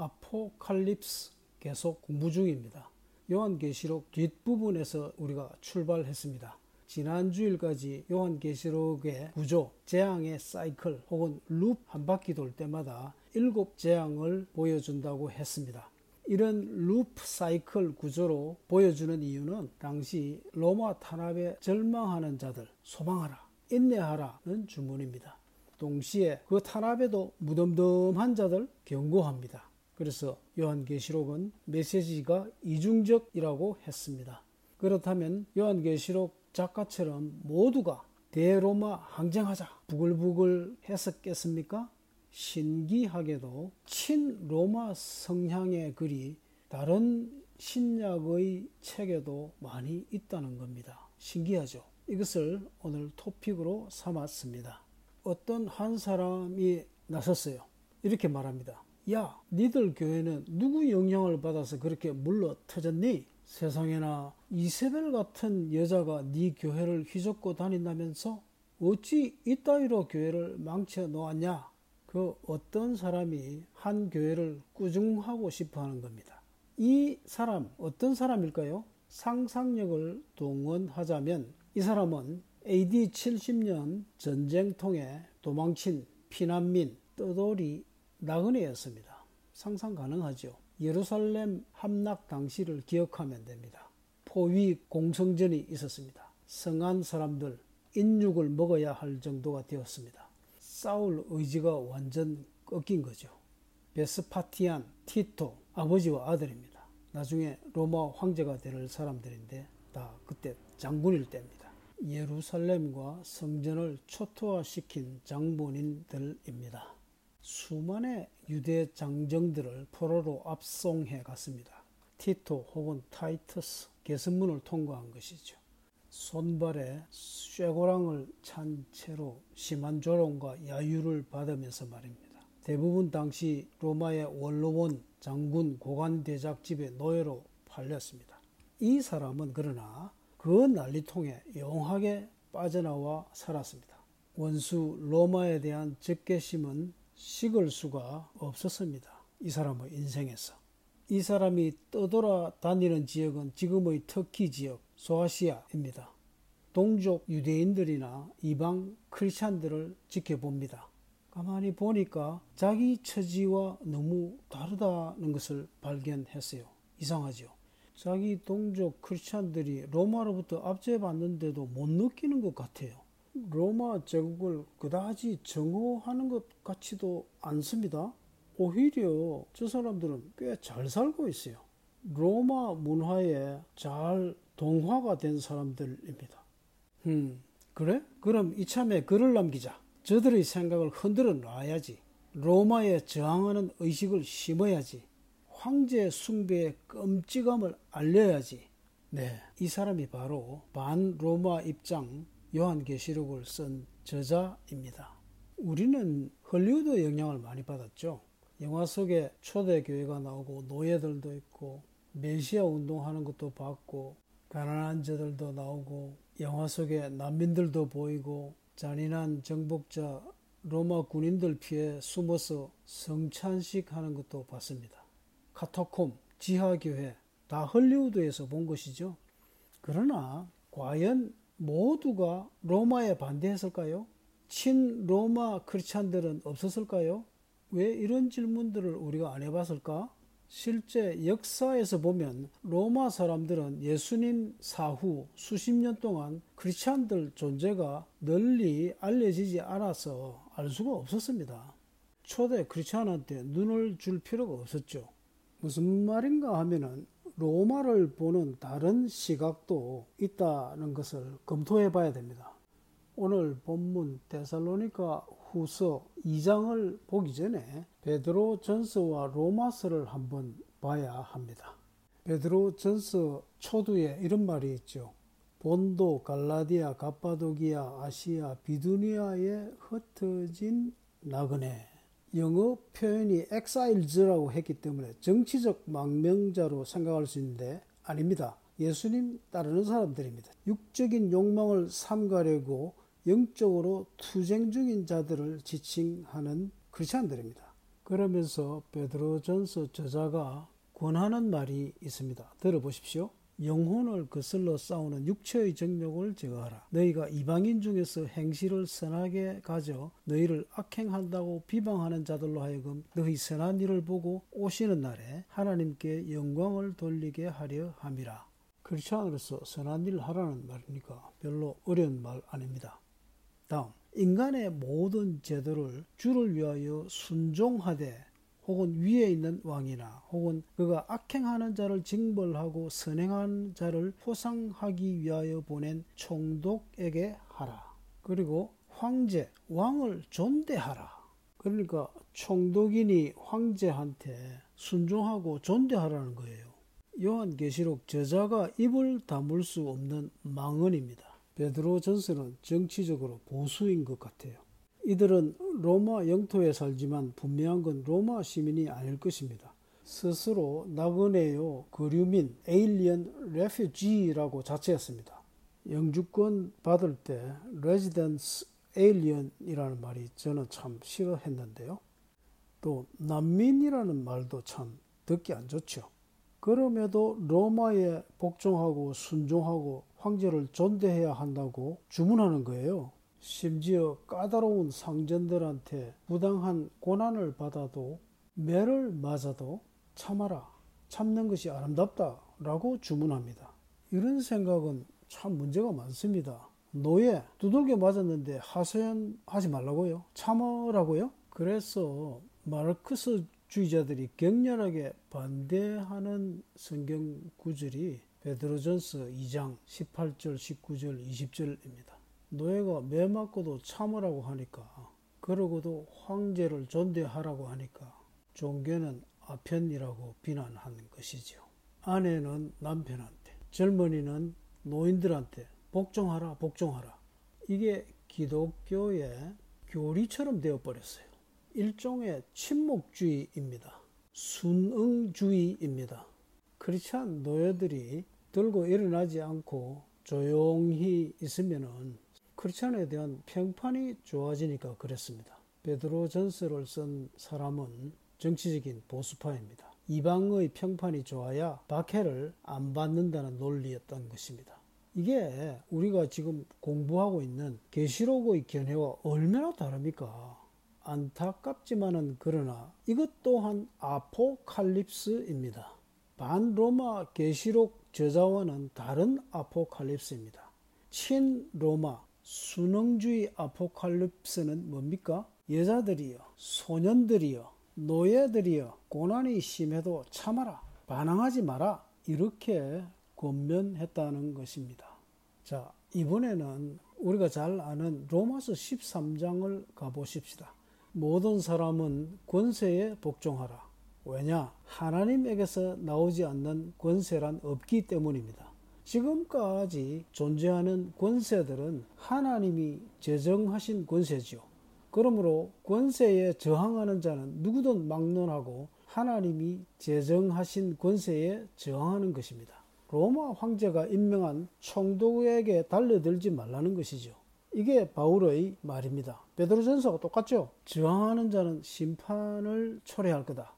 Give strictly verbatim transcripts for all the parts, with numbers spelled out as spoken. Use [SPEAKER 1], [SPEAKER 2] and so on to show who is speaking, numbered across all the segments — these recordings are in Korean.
[SPEAKER 1] 아포칼립스 계속 공부 중입니다. 요한계시록 뒷부분에서 우리가 출발했습니다. 지난 주일까지 요한계시록의 구조, 재앙의 사이클 혹은 룹 한 바퀴 돌 때마다 일곱 재앙을 보여준다고 했습니다. 이런 룹 사이클 구조로 보여주는 이유는 당시 로마 탄압에 절망하는 자들 소망하라, 인내하라는 주문입니다. 동시에 그 탄압에도 무덤덤한 자들 경고합니다. 그래서 요한계시록은 메시지가 이중적이라고 했습니다. 그렇다면 요한계시록 작가처럼 모두가 대로마 항쟁하자 부글부글 했었겠습니까? 신기하게도 친로마 성향의 글이 다른 신약의 책에도 많이 있다는 겁니다. 신기하죠? 이것을 오늘 토픽으로 삼았습니다. 어떤 한 사람이 나섰어요. 이렇게 말합니다. 야, 니들 교회는 누구 영향을 받아서 그렇게 물러 터졌니? 세상에나 이세벨 같은 여자가 네 교회를 휘젓고 다닌다면서 어찌 이따위로 교회를 망쳐 놓았냐? 그 어떤 사람이 한 교회를 꾸중하고 싶어 하는 겁니다. 이 사람 어떤 사람일까요? 상상력을 동원하자면 이 사람은 에이디 칠십 년 전쟁통에 도망친 피난민 떠돌이 나그네였습니다. 상상 가능하죠. 예루살렘 함락 당시를 기억하면 됩니다. 포위 공성전이 있었습니다. 성한 사람들 인육을 먹어야 할 정도가 되었습니다. 싸울 의지가 완전 꺾인 거죠. 베스파티안, 티토, 아버지와 아들입니다. 나중에 로마 황제가 될 사람들인데 다 그때 장군일 때입니다. 예루살렘과 성전을 초토화시킨 장본인들입니다. 수많은 유대 장정들을 포로로 압송해 갔습니다. 티토 혹은 타이터스 계승문을 통과한 것이죠. 손발에 쇠고랑을 찬 채로 심한 조롱과 야유를 받으면서 말입니다. 대부분 당시 로마의 원로원, 장군, 고관 대작집의 노예로 팔렸습니다. 이 사람은 그러나 그 난리통에 용하게 빠져나와 살았습니다. 원수 로마에 대한 적개심은 식을 수가 없었습니다. 이 사람의 인생에서. 이 사람이 떠돌아 다니는 지역은 지금의 터키 지역 소아시아입니다. 동족 유대인들이나 이방 크리스찬들을 지켜봅니다. 가만히 보니까 자기 처지와 너무 다르다는 것을 발견했어요. 이상하죠. 자기 동족 크리스찬들이 로마로부터 압제받는데도 못 느끼는 것 같아요. 로마 제국을 그다지 정오하는 것 같지도 않습니다. 오히려 저 사람들은 꽤 잘 살고 있어요. 로마 문화에 잘 동화가 된 사람들입니다. 음, 그래? 그럼 이참에 글을 남기자. 저들의 생각을 흔들어 놔야지. 로마에 저항하는 의식을 심어야지. 황제 숭배의 끔찍함을 알려야지. 네, 이 사람이 바로 반로마 입장 요한계시록을 쓴 저자입니다. 우리는 헐리우드 영향을 많이 받았죠. 영화 속에 초대교회가 나오고 노예들도 있고 메시아 운동하는 것도 봤고 가난한 자들도 나오고 영화 속에 난민들도 보이고 잔인한 정복자 로마 군인들 피해 숨어서 성찬식 하는 것도 봤습니다. 카타콤, 지하교회 다 헐리우드에서 본 것이죠. 그러나 과연 모두가 로마에 반대했을까요? 친로마 크리스찬들은 없었을까요? 왜 이런 질문들을 우리가 안 해봤을까? 실제 역사에서 보면 로마 사람들은 예수님 사후 수십 년 동안 크리스찬들 존재가 널리 알려지지 않아서 알 수가 없었습니다. 초대 크리스찬한테 눈을 줄 필요가 없었죠. 무슨 말인가 하면은 로마를 보는 다른 시각도 있다는 것을 검토해 봐야 됩니다. 오늘 본문 데살로니가 후서 이 장을 보기 전에 베드로 전서와 로마서를 한번 봐야 합니다. 베드로 전서 초두에 이런 말이 있죠. 본도, 갈라디아, 갑바도기아, 아시아, 비두니아에 흩어진 나그네. 영어 표현이 exiles라고 했기 때문에 정치적 망명자로 생각할 수 있는데 아닙니다. 예수님 따르는 사람들입니다. 육적인 욕망을 삼가려고 영적으로 투쟁 중인 자들을 지칭하는 크리스찬들입니다. 그러면서 베드로전서 저자가 권하는 말이 있습니다. 들어보십시오. 영혼을 거슬러 싸우는 육체의 정욕을 제거하라. 너희가 이방인 중에서 행실을 선하게 가져 너희를 악행한다고 비방하는 자들로 하여금 너희 선한 일을 보고 오시는 날에 하나님께 영광을 돌리게 하려 함이라. 크리스찬으로서 선한 일을 하라는 말이니까 별로 어려운 말 아닙니다. 다음, 인간의 모든 제도를 주를 위하여 순종하되 혹은 위에 있는 왕이나 혹은 그가 악행하는 자를 징벌하고 선행하는 자를 포상하기 위하여 보낸 총독에게 하라. 그리고 황제, 왕을 존대하라. 그러니까 총독이니 황제한테 순종하고 존대하라는 거예요. 요한계시록 저자가 입을 다물 수 없는 망언입니다. 베드로전서는 정치적으로 보수인 것 같아요. 이들은 로마 영토에 살지만 분명한 건 로마 시민이 아닐 것입니다. 스스로 나그네요, 거류민, 에일리언 레퓨지라고 자처했습니다. 영주권 받을 때 레지던스 에일리언이라는 말이 저는 참 싫어했는데요. 또 난민이라는 말도 참 듣기 안 좋죠. 그럼에도 로마에 복종하고 순종하고 황제를 존대해야 한다고 주문하는 거예요. 심지어 까다로운 상전들한테 부당한 고난을 받아도 매를 맞아도 참아라, 참는 것이 아름답다 라고 주문합니다. 이런 생각은 참 문제가 많습니다. 노예 두들겨 맞았는데 하소연하지 말라고요? 참으라고요? 그래서 마르크스주의자들이 격렬하게 반대하는 성경 구절이 베드로전서 이 장 십팔 절, 십구 절, 이십 절입니다. 노예가 매 맞고도 참으라고 하니까, 그러고도 황제를 존대하라고 하니까 종교는 아편이라고 비난하는 것이죠. 아내는 남편한테, 젊은이는 노인들한테 복종하라, 복종하라. 이게 기독교의 교리처럼 되어버렸어요. 일종의 침묵주의입니다. 순응주의입니다. 크리스찬 노예들이 들고 일어나지 않고 조용히 있으면은 크리스찬에 대한 평판이 좋아지니까 그랬습니다. 베드로전서를 쓴 사람은 정치적인 보수파입니다. 이방의 평판이 좋아야 박해를 안 받는다는 논리였던 것입니다. 이게 우리가 지금 공부하고 있는 계시록의 견해와 얼마나 다릅니까? 안타깝지만은 그러나 이것 또한 아포칼립스입니다. 반로마 계시록 저자와는 다른 아포칼립스입니다. 친로마 순응주의 아포칼립스는 뭡니까? 여자들이여, 소년들이여, 노예들이여, 고난이 심해도 참아라, 반항하지 마라, 이렇게 권면했다는 것입니다. 자, 이번에는 우리가 잘 아는 로마서 십삼 장을 가보십시다. 모든 사람은 권세에 복종하라. 왜냐? 하나님에게서 나오지 않는 권세란 없기 때문입니다. 지금까지 존재하는 권세들은 하나님이 제정하신 권세지요. 그러므로 권세에 저항하는 자는 누구든 막론하고 하나님이 제정하신 권세에 저항하는 것입니다. 로마 황제가 임명한 총독에게 달려들지 말라는 것이죠. 이게 바울의 말입니다. 베드로전서가 똑같죠. 저항하는 자는 심판을 초래할 거다.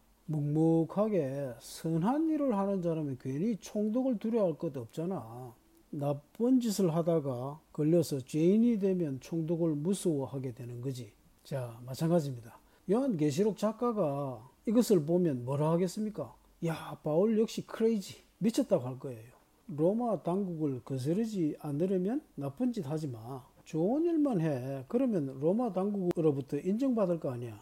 [SPEAKER 1] 묵묵하게 선한 일을 하는 자라면 괜히 총독을 두려워할 것 없잖아. 나쁜 짓을 하다가 걸려서 죄인이 되면 총독을 무서워하게 되는 거지. 자, 마찬가지입니다. 요한계시록 작가가 이것을 보면 뭐라 하겠습니까? 야, 바울 역시 크레이지, 미쳤다고 할 거예요. 로마 당국을 거스르지 않으려면 나쁜 짓 하지 마. 좋은 일만 해. 그러면 로마 당국으로부터 인정받을 거 아니야.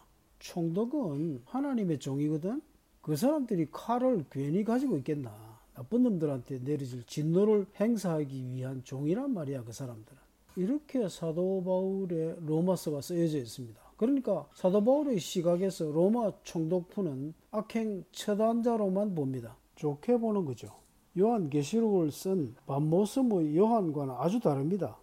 [SPEAKER 1] 총독은 하나님의 종이거든. 그 사람들이 칼을 괜히 가지고 있겠나. 나쁜 놈들한테 내려질 진노를 행사하기 위한 종이란 말이야, 그 사람들은. 이렇게 사도 바울의 로마서가 쓰여져 있습니다. 그러니까 사도 바울의 시각에서 로마 총독부는 악행 처단자로만 봅니다. 좋게 보는 거죠. 요한계시록을 쓴 반모섬의 요한과는 아주 다릅니다.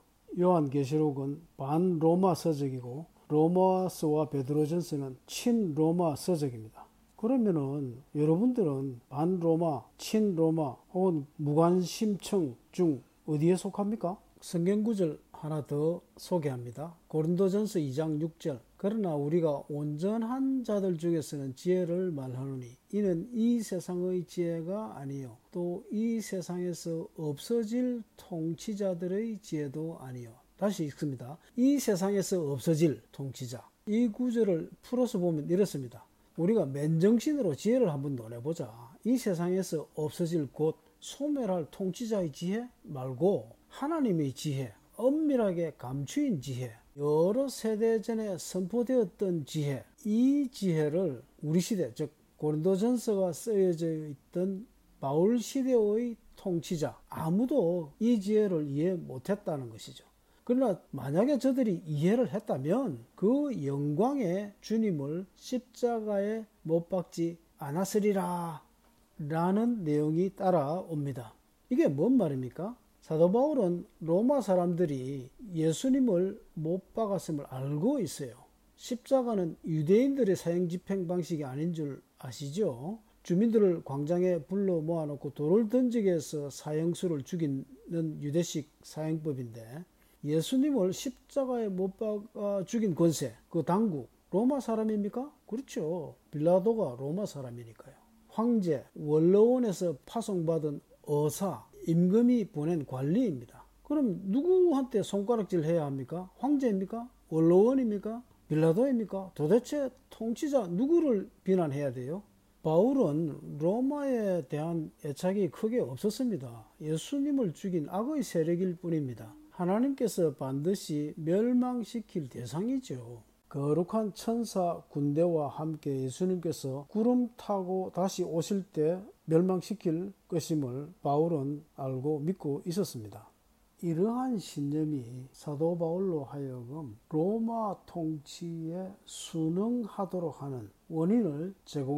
[SPEAKER 1] 요한계시록은 반로마 서적이고 로마서와 베드로전서는 친로마 서적입니다. 그러면은 여러분들은 반로마, 친로마 혹은 무관심청 중 어디에 속합니까? 성경구절 하나 더 소개합니다. 고린도전서 이 장 육 절. 그러나 우리가 온전한 자들 중에서는 지혜를 말하노니 이는 이 세상의 지혜가 아니요 또 이 세상에서 없어질 통치자들의 지혜도 아니요. 다시 읽습니다. 이 세상에서 없어질 통치자. 이 구절을 풀어서 보면 이렇습니다. 우리가 맨정신으로 지혜를 한번 논해보자. 이 세상에서 없어질 곧 소멸할 통치자의 지혜 말고 하나님의 지혜, 엄밀하게 감추인 지혜, 여러 세대 전에 선포되었던 지혜, 이 지혜를 우리 시대, 즉 고린도전서가 쓰여져 있던 바울 시대의 통치자, 아무도 이 지혜를 이해 못했다는 것이죠. 그러나 만약에 저들이 이해를 했다면 그 영광의 주님을 십자가에 못 박지 않았으리라 라는 내용이 따라옵니다. 이게 뭔 말입니까? 사도 바울은 로마 사람들이 예수님을 못 박았음을 알고 있어요. 십자가는 유대인들의 사형 집행 방식이 아닌 줄 아시죠? 주민들을 광장에 불러 모아놓고 돌을 던지게 해서 사형수를 죽이는 유대식 사형법인데 예수님을 십자가에 못 박아 죽인 권세, 그 당국, 로마 사람입니까? 그렇죠. 빌라도가 로마 사람이니까요. 황제, 원로원에서 파송받은 어사, 임금이 보낸 관리입니다. 그럼 누구한테 손가락질 해야 합니까? 황제입니까? 원로원입니까? 빌라도입니까? 도대체 통치자 누구를 비난해야 돼요? 바울은 로마에 대한 애착이 크게 없었습니다. 예수님을 죽인 악의 세력일 뿐입니다. 하나님께서 반드시 멸망시킬 대상이죠. 거룩한 천사 군대와 함께 예수님께서 구름 타고 다시 오실 때 멸망시킬 것임을 바울은 알고 믿고 있었습니다. 이러한 신념이 사도 바울로 하여금 로마 통치에 순응하도록 하는 원인을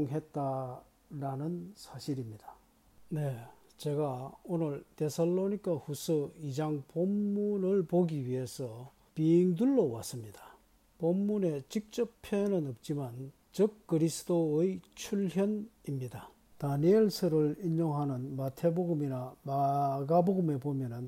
[SPEAKER 1] 제공했다라는 사실입니다. 네, 제가 오늘 데살로니가 후서 이 장 본문을 보기 위해서 빙 둘러왔습니다. 본문에 직접 표현은 없지만 적 그리스도의 출현입니다. 다니엘서를 인용하는 마태복음이나 마가복음에 보면은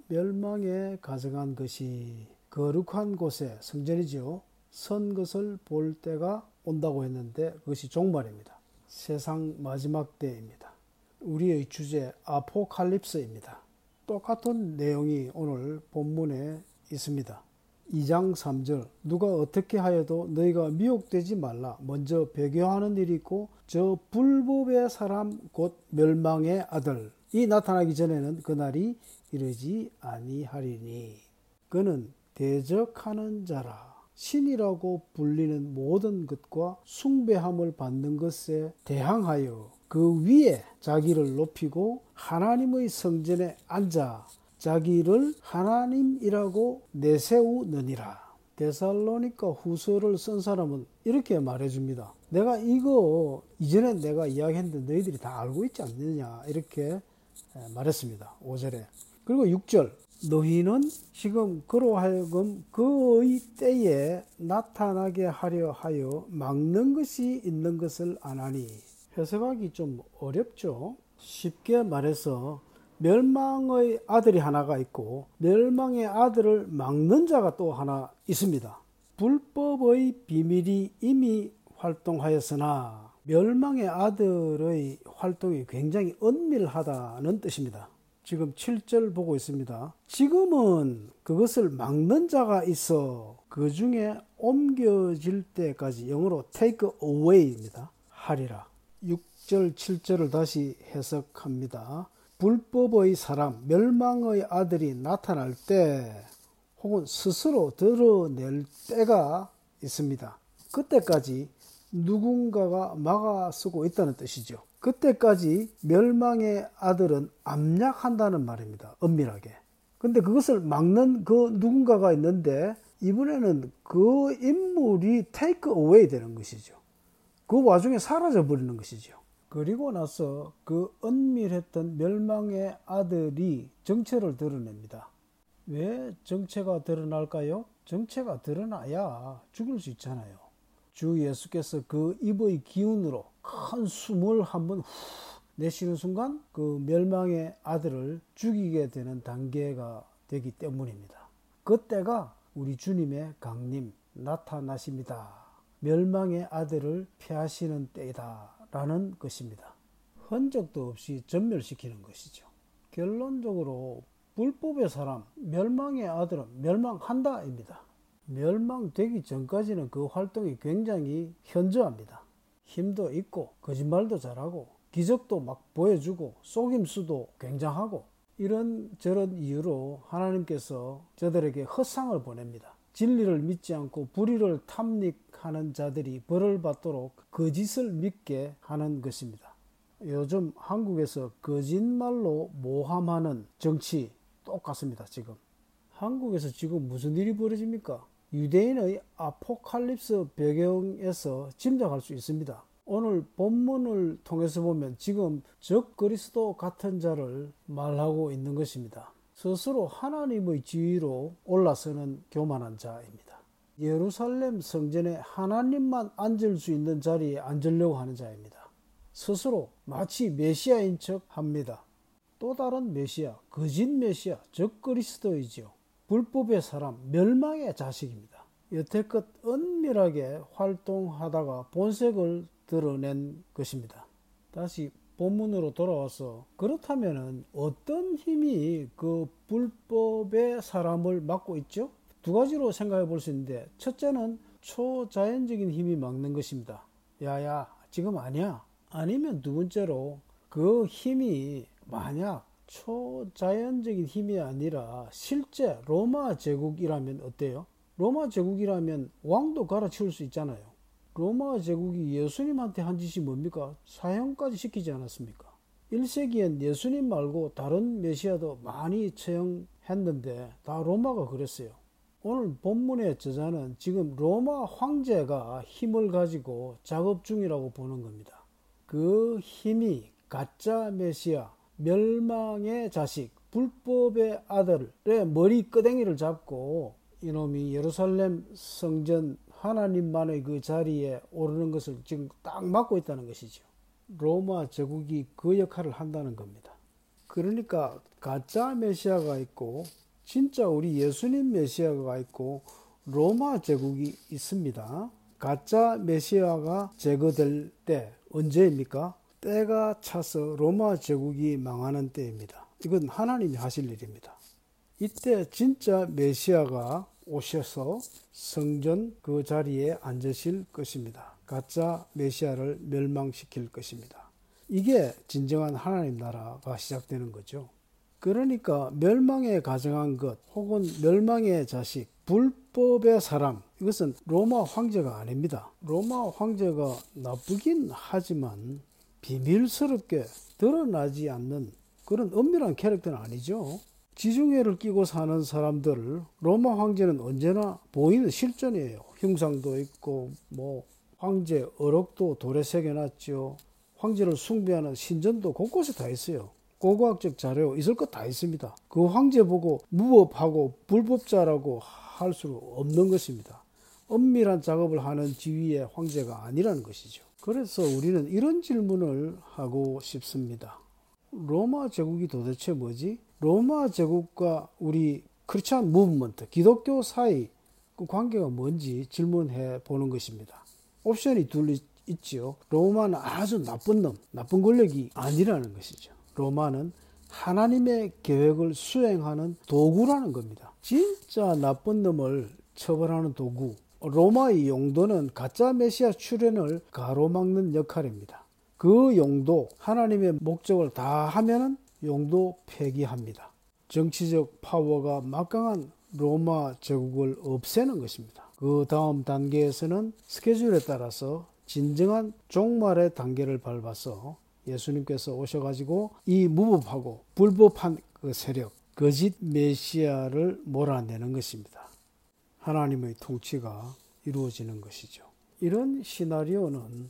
[SPEAKER 1] 멸망에 가져간 것이 거룩한 곳에 성전이죠. 선 것을 볼 때가 온다고 했는데 그것이 종말입니다. 세상 마지막 때입니다. 우리의 주제 아포칼립스입니다. 똑같은 내용이 오늘 본문에 있습니다. 이 장 삼 절 누가 어떻게 하여도 너희가 미혹되지 말라. 먼저 배교하는 일이 있고 저 불법의 사람 곧 멸망의 아들 이 나타나기 전에는 그날이 이르지 아니하리니 그는 대적하는 자라. 신이라고 불리는 모든 것과 숭배함을 받는 것에 대항하여 그 위에 자기를 높이고 하나님의 성전에 앉아 자기를 하나님이라고 내세우느니라. 데살로니가 후서를 쓴 사람은 이렇게 말해줍니다. 내가 이거 이전에 내가 이야기했는데 너희들이 다 알고 있지 않느냐 이렇게 말했습니다. 오 절에. 그리고 육 절 너희는 지금 그로 하여금 그의 때에 나타나게 하려 하여 막는 것이 있는 것을 아나니. 해석하기 좀 어렵죠. 쉽게 말해서 멸망의 아들이 하나가 있고 멸망의 아들을 막는 자가 또 하나 있습니다. 불법의 비밀이 이미 활동하였으나 멸망의 아들의 활동이 굉장히 은밀하다는 뜻입니다. 지금 칠 절 보고 있습니다. 지금은 그것을 막는 자가 있어 그 중에 옮겨질 때까지 영어로 take away입니다. 하리라. 육 절 칠 절을 다시 해석합니다. 불법의 사람, 멸망의 아들이 나타날 때 혹은 스스로 드러낼 때가 있습니다. 그때까지 누군가가 막아서고 있다는 뜻이죠. 그때까지 멸망의 아들은 암약한다는 말입니다. 엄밀하게. 근데 그것을 막는 그 누군가가 있는데 이번에는 그 인물이 take away 되는 것이죠. 그 와중에 사라져 버리는 것이죠. 그리고 나서 그 은밀했던 멸망의 아들이 정체를 드러냅니다. 왜 정체가 드러날까요? 정체가 드러나야 죽을 수 있잖아요. 주 예수께서 그 입의 기운으로 큰 숨을 한번 후 내쉬는 순간 그 멸망의 아들을 죽이게 되는 단계가 되기 때문입니다. 그때가 우리 주님의 강림 나타나십니다. 멸망의 아들을 폐하시는 때이다 라는 것입니다. 흔적도 없이 전멸시키는 것이죠. 결론적으로 불법의 사람, 멸망의 아들은 멸망한다 입니다. 멸망되기 전까지는 그 활동이 굉장히 현저합니다. 힘도 있고 거짓말도 잘하고 기적도 막 보여주고 속임수도 굉장하고 이런저런 이유로 하나님께서 저들에게 허상을 보냅니다. 진리를 믿지 않고 불의를 탐닉하는 자들이 벌을 받도록 거짓을 믿게 하는 것입니다. 요즘 한국에서 거짓말로 모함하는 정치 똑같습니다. 지금 한국에서 지금 무슨 일이 벌어집니까? 유대인의 아포칼립스 배경에서 짐작할 수 있습니다. 오늘 본문을 통해서 보면 지금 적 그리스도 같은 자를 말하고 있는 것입니다. 스스로 하나님의 지위로 올라서는 교만한 자입니다. 예루살렘 성전에 하나님만 앉을 수 있는 자리에 앉으려고 하는 자입니다. 스스로 마치 메시아인 척 합니다. 또 다른 메시아, 거짓 메시아, 적 그리스도이지요. 불법의 사람, 멸망의 자식입니다. 여태껏 은밀하게 활동하다가 본색을 드러낸 것입니다. 다시 본문으로 돌아와서 그렇다면 어떤 힘이 그 불법의 사람을 막고 있죠? 두 가지로 생각해 볼 수 있는데, 첫째는 초자연적인 힘이 막는 것입니다. 야야 지금 아니야. 아니면 두 번째로 그 힘이 만약 초자연적인 힘이 아니라 실제 로마 제국이라면 어때요? 로마 제국이라면 왕도 갈아치울 수 있잖아요. 로마 제국이 예수님한테 한 짓이 뭡니까? 사형까지 시키지 않았습니까? 일 세기엔 예수님 말고 다른 메시아도 많이 처형했는데 다 로마가 그랬어요. 오늘 본문의 저자는 지금 로마 황제가 힘을 가지고 작업 중이라고 보는 겁니다. 그 힘이 가짜 메시아, 멸망의 자식, 불법의 아들의 머리 끄댕이를 잡고 이놈이 예루살렘 성전 하나님만의 그 자리에 오르는 것을 지금 딱 막고 있다는 것이죠. 로마 제국이 그 역할을 한다는 겁니다. 그러니까 가짜 메시아가 있고 진짜 우리 예수님 메시아가 있고 로마 제국이 있습니다. 가짜 메시아가 제거될 때 언제입니까? 때가 차서 로마 제국이 망하는 때입니다. 이건 하나님이 하실 일입니다. 이때 진짜 메시아가 오셔서 성전 그 자리에 앉으실 것입니다. 가짜 메시아를 멸망시킬 것입니다. 이게 진정한 하나님 나라가 시작되는 거죠. 그러니까 멸망에 가정한 것 혹은 멸망의 자식, 불법의 사람, 이것은 로마 황제가 아닙니다. 로마 황제가 나쁘긴 하지만 비밀스럽게 드러나지 않는 그런 은밀한 캐릭터는 아니죠. 지중해를 끼고 사는 사람들, 로마 황제는 언제나 보이는 실존이에요. 흉상도 있고 뭐 황제 어록도 돌에 새겨놨죠. 황제를 숭배하는 신전도 곳곳에 다 있어요. 고고학적 자료 있을 것 다 있습니다. 그 황제 보고 무법하고 불법자라고 할 수 없는 것입니다. 엄밀한 작업을 하는 지위의 황제가 아니라는 것이죠. 그래서 우리는 이런 질문을 하고 싶습니다. 로마 제국이 도대체 뭐지? 로마 제국과 우리 크리스찬 무브먼트, 기독교 사이 그 관계가 뭔지 질문해 보는 것입니다. 옵션이 둘 있지요. 로마는 아주 나쁜 놈, 나쁜 권력이 아니라는 것이죠. 로마는 하나님의 계획을 수행하는 도구라는 겁니다. 진짜 나쁜 놈을 처벌하는 도구. 로마의 용도는 가짜 메시아 출현을 가로막는 역할입니다. 그 용도, 하나님의 목적을 다 하면은 용도 폐기합니다. 정치적 파워가 막강한 로마 제국을 없애는 것입니다. 그 다음 단계에서는 스케줄에 따라서 진정한 종말의 단계를 밟아서 예수님께서 오셔가지고 이 무법하고 불법한 그 세력, 거짓 메시아를 몰아내는 것입니다. 하나님의 통치가 이루어지는 것이죠. 이런 시나리오는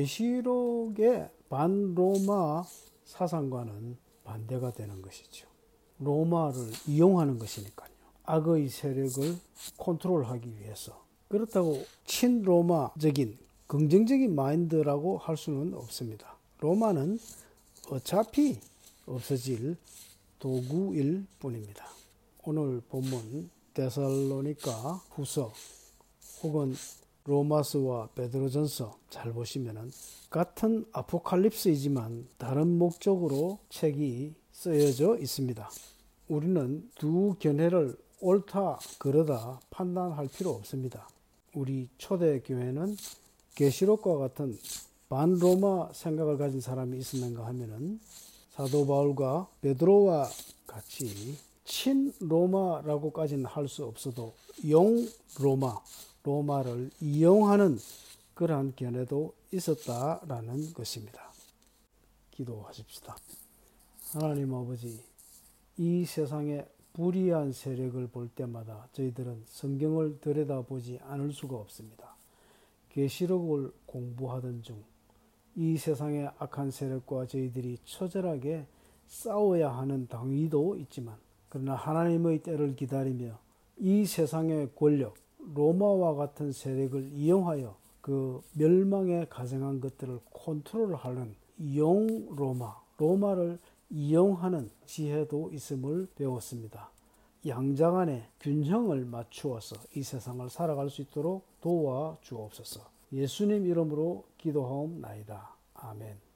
[SPEAKER 1] 계시록의 반로마 사상과는 반대가 되는 것이죠. 로마를 이용하는 것이니까요. 악의 세력을 컨트롤하기 위해서. 그렇다고 친로마적인 긍정적인 마인드라고 할 수는 없습니다. 로마는 어차피 없어질 도구일 뿐입니다. 오늘 본문 데살로니가 후서 혹은 로마서와 베드로전서 잘 보시면은 같은 아포칼립스이지만 다른 목적으로 책이 쓰여져 있습니다. 우리는 두 견해를 옳다 그르다 판단할 필요 없습니다. 우리 초대교회는 계시록과 같은 반로마 생각을 가진 사람이 있었는가 하면은 사도 바울과 베드로와 같이 친로마라고까지는 할 수 없어도 용로마, 로마를 이용하는 그러한 견해도 있었다라는 것입니다. 기도하십시다. 하나님 아버지, 이 세상의 불의한 세력을 볼 때마다 저희들은 성경을 들여다보지 않을 수가 없습니다. 계시록을 공부하던 중 이 세상의 악한 세력과 저희들이 처절하게 싸워야 하는 당위도 있지만, 그러나 하나님의 때를 기다리며 이 세상의 권력, 로마와 같은 세력을 이용하여 그 멸망에 가증한 것들을 컨트롤하는 용 로마, 로마를 이용하는 지혜도 있음을 배웠습니다. 양자간의 균형을 맞추어서 이 세상을 살아갈 수 있도록 도와주옵소서. 예수님 이름으로 기도하옵나이다. 아멘.